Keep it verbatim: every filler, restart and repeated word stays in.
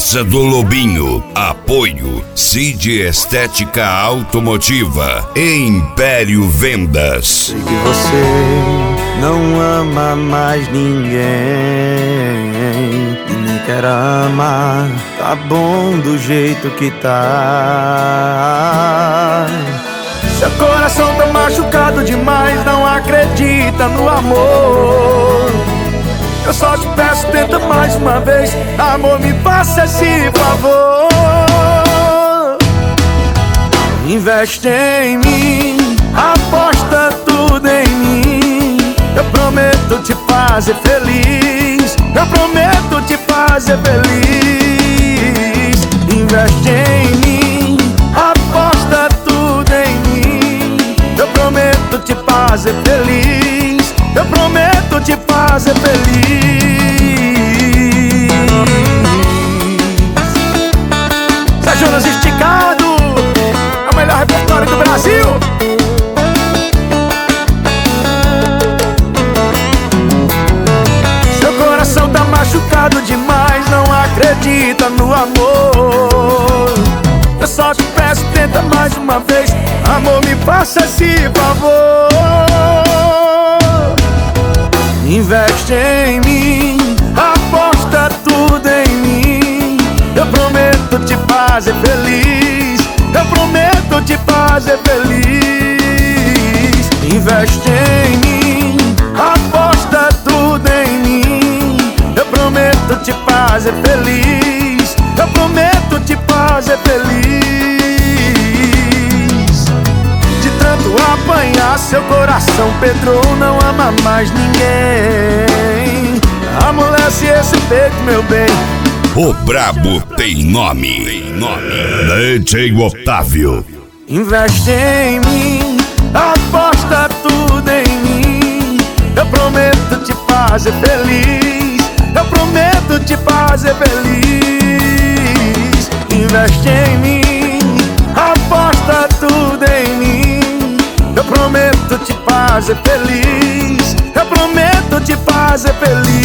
Casa do Lobinho. Apoio Cid Estética Automotiva e Império Vendas. Sei que você não ama mais ninguém e nem quer amar. Tá bom do jeito que tá. Seu coração tá machucado demais, não acredita no amor. Eu só te peço, tenta mais uma vez. Amor, me faça esse favor. Investe em mim, aposta tudo em mim. Eu prometo te fazer feliz. Eu prometo te fazer feliz. Investe em mim, aposta tudo em mim. Eu prometo te fazer feliz. Eu prometo te fazer feliz. Zé Jonas Esticado é o melhor repertório do Brasil. Seu coração tá machucado demais, não acredita no amor. Eu só te peço, tenta mais uma vez. Amor, me faça esse favor. Investe em mim, aposta tudo em mim. Eu prometo te fazer feliz. Eu prometo te fazer feliz. Investe em mim, aposta tudo em mim. Eu prometo te fazer feliz. Eu prometo te fazer feliz. De tanto apanhar, seu coração pedrou, não ama mais ninguém. Amolece esse peito, meu bem. O brabo tem nome. Tem nome. D J Otávio. Investe em mim, aposta tudo em mim. Eu prometo te fazer feliz. Eu prometo te fazer feliz. Investe em mim, aposta tudo em mim. Eu prometo te fazer feliz. Eu prometo te fazer feliz.